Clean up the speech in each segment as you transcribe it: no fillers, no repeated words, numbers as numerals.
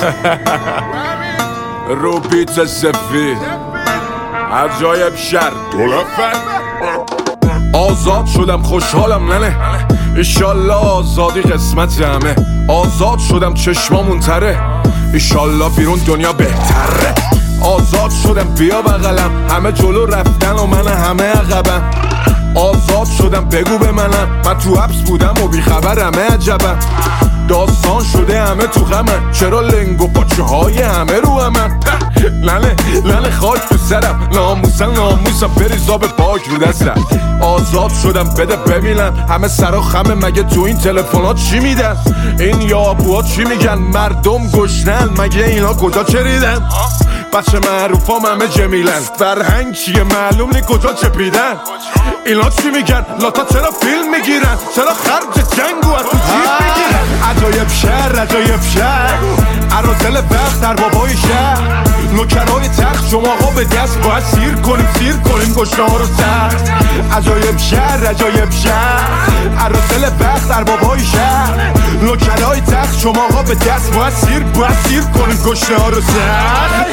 رو بیت سفید عجایب شهر دولفن. آزاد شدم خوشحالم ننه، ایشالله آزادی قسمت همه. آزاد شدم چشمامون تره، ایشالله بیرون دنیا بهتره. آزاد شدم بیا بغلم، همه جلو رفتن و من همه عقبم. آزاد شدم بگو به منم، من تو حبس بودم و بیخبرمه. عجبم داستان شده همه تو غمن، چرا لنگ و پاچه های همه رو همن. لنه خاک تو سرم، ناموسم بریزا به پاک رو دستم. آزاد شدم بده ببینم، همه سرا خمه مگه تو این تلفنات چی میدن؟ این یابوها چی میگن؟ مردم گشنن مگه اینا کجا چریدن؟ بچه معروفام همه جمیلن، فرهنگ چیه معلوم نی کجا چپیدن؟ اینا چی میگن؟ لاتا چرا فیلم میگیرن؟ چرا خرج جنگو از تو جیب میگیرن؟ عجایب شهر عرازل وقت در بابای شهر. نوکرای تخت شما ها به دست باید سیر کنیم گشنه ها رو سخت. عجایب شهر عرازل وقت در بابای شهر. نوکرای تخت شما ها به دست باید سیر کنیم گشنه ها رو سخت.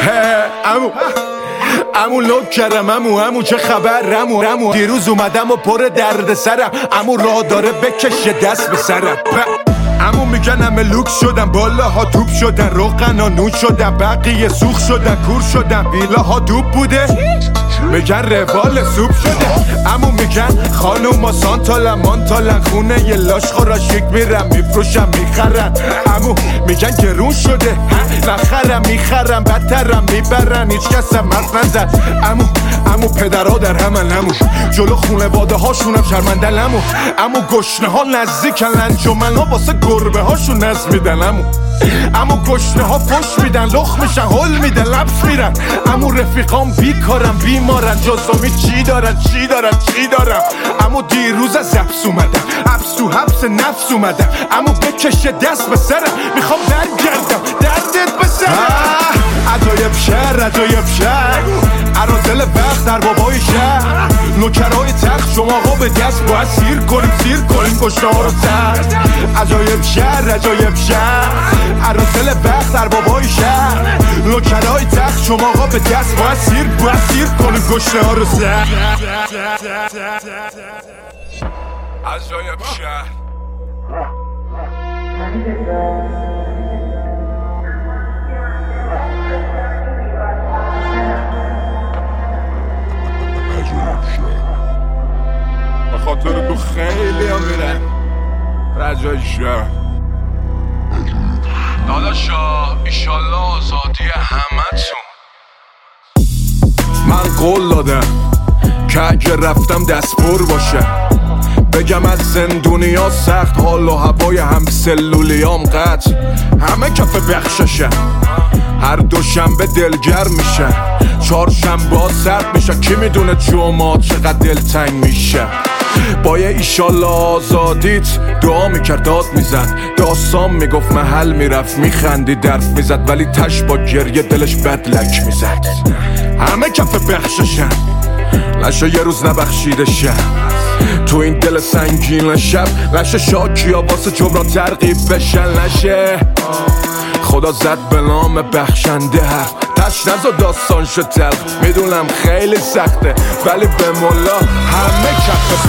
امو لوک کردم امو چه خبر امو دیروز اومدم و پر درد سرم، امو راه داره بکشه دست به سرم. امو میگن همه لوک شدن، بالاها توپ شدن، روغنا نون شدن، بقیه سوخ شدن، کور شدن، ویلاها دوب بوده میگن روال سوپ شده. امو میگن خانوما مانتالن، خونه یه لاش خورا شک میرم میفروشم میخرن. امو میگن گرون شده نخرم میخرم، بدترم میبرن هیچ کسم مرد نزد. امو پدرها در همن، امو جلو خونه واده هاشونم شرمندن. امو گشنه ها نزدیکن، انجمن ها واسه گربه هاشون نز میدن. امو گشنه ها فش میدن، لخ میشن هل میدن لبس میرن. امو رفیقام بیکارم بیمارن، جزامی چی دارن. امو دیروز از حبس اومدم، حبس نفس اومدم. امو بکشه دست به سرم، میخوام برگردم دردت به سرم. عجایب شهر عرازل وقت در بابای شهر. نوکرای تخت شما ها به دست باید سیر کنیم گشنه ها رو سخت. عجایب شهر عرازل وقت در بابای شهر. نوکرای تخت شما ها به دست باید سیر کنیم گشنه ها رو سخت. عجایب شهر به خاطر تو خیلی هم میرن رجای شهر. داداشا ایشالله آزادی همتون. من قول دادم که اگه رفتم دست پر باشه، بگم از زندونیا سخت، حال و هوای هم سلولیام قطع، همه کف بخششن. هر دوشنبه دلگرم میشه، چهارشنبه سرد میشه، کی میدونه جمعه چقدر دلتنگ میشه. با یه ایشالله آزادیت دعا میکرد داد میزد، داستان میگفت محل میرفت میخندی درف میزد، ولی تش با گریه دلش بدلک میزد. همه کف بخششن، نشه یه روز نبخشیده شب تو این دل سنگین شب. نشه شاکیا واسه جبران ترغیب بشن، نشه خدا زد به نام بخشنده حرف، تش نزا داستان شد تلخ. میدونم خیلی سخته ولی به مولا همه کف